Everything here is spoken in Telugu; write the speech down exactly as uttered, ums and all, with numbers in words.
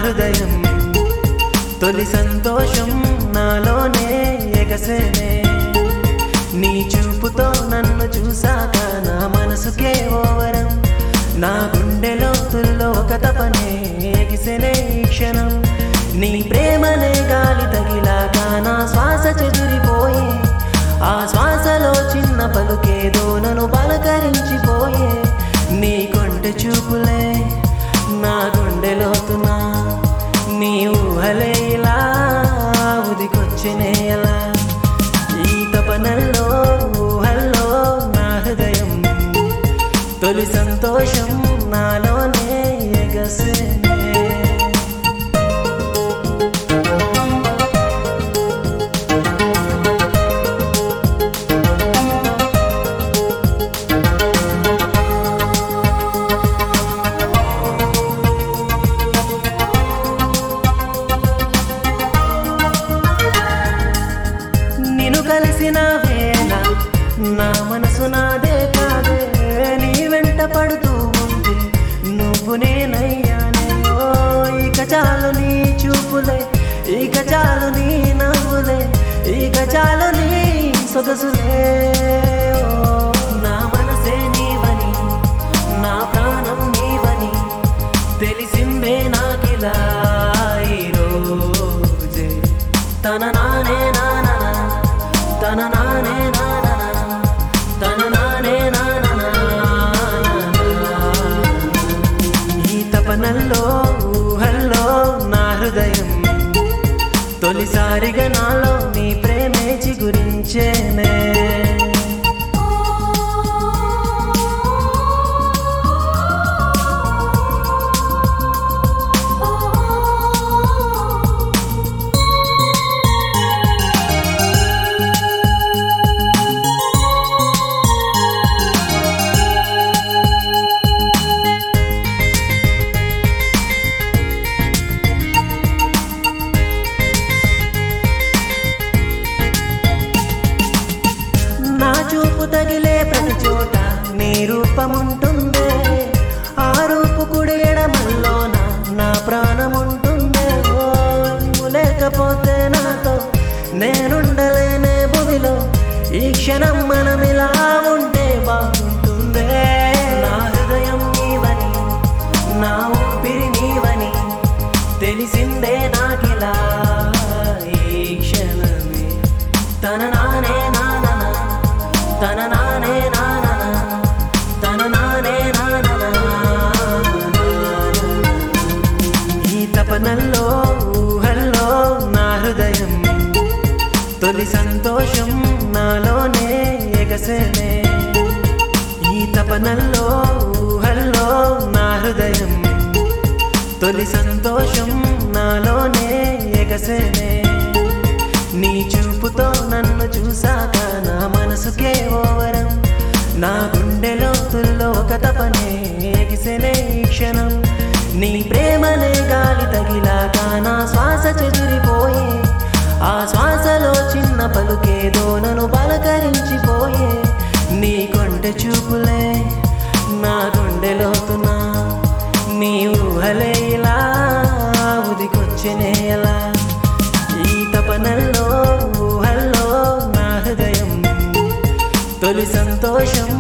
హృదయం తొలి సంతోషం నాలోనే ఎగసేనే నీ చూపుతో నన్ను చూసాక నా మనసుకే ఓవరం నా గుండెలో తుల్లో ఒక తపనే ఎగిసెనే ఈ క్షణం నీ ప్రేమనే గాలి తగిలాక నా శ్వాస చెదిరిపోయే ఆ శ్వాసలో చిన్న పలుకేదో నన్ను పలకరించిపోయే నీ కొంటె చూపులే నా గుండెలోతున నీ ఊహలే ఇలా ఉదికొచ్చినే ఎలా ఈ తపనల్లో ఊహల్లో నా హృదయం తొలి సంతోషం నాలోనే ఎగసేనే కలిసిన వేళ నా మనసు నాదే కాదే నీ వెంట పడుతూ ఉంటే నువ్వు నేనయ్యానే ఓ ఇక చాలు నీ చూపులే ఇక చాలు నీ నవ్వులే ఇక చాలు నీ సొగసులే నా మనసే నీవని నా ప్రాణం నీవని తెలిసిందే నాకిలా ఈరోజే తన నానే నానా తన నానే నానా తన నానే నానా ఈ తపనల్లో ఊహల్లో నా హృదయం తొలిసారిగా నాలో నీ ప్రేమే చిగురించేనే చూపు తగిలే ప్రతి చోట నీ రూపముంటుందే ఆ రూపు కుడి ఎడమల్లోన నా ప్రాణముంటుందే ఓ నువ్వు లేకపోతే నాతో నేనుండలేనే భూమిలో ఈ క్షణం మనమిలా ఉంటే బాగుంటుందే నా హృదయం నీవని నా ఊపిరి నీవని తెలిసిందే నాకిలా ఈ క్షణమే తన నానే నానా తన నానే నానా తన నానే నానా ఈ తపనల్లో ఊహల్లో నా హృదయం తొలి సంతోషం నాలోనే ఎగసేనే ఈ తపనల్లో ఊహల్లో నా హృదయం తొలి సంతోషం నాలోనే ఎగసేనే నీ చూపుతో నన్ను చూసాక నా మనసుకే ఓవరం నా గుండెలో తుల్లో ఒక తపనే ఎగిసెనే ఈ క్షణం నీ ప్రేమనే గాలి తగిలాక నా శ్వాస చెదిరిపోయే ఆ శ్వాసలో చిన్న పలుకేదో నన్ను పలకరించిపోయే నీ కొంటె చూపులే నా గుండెలోతున నీ ఊహలే ఇలా ఉదికొచ్చినే ఎలా ఈ తపనల్లో ఊహల్లో నా హృదయం తొలి సంతోషం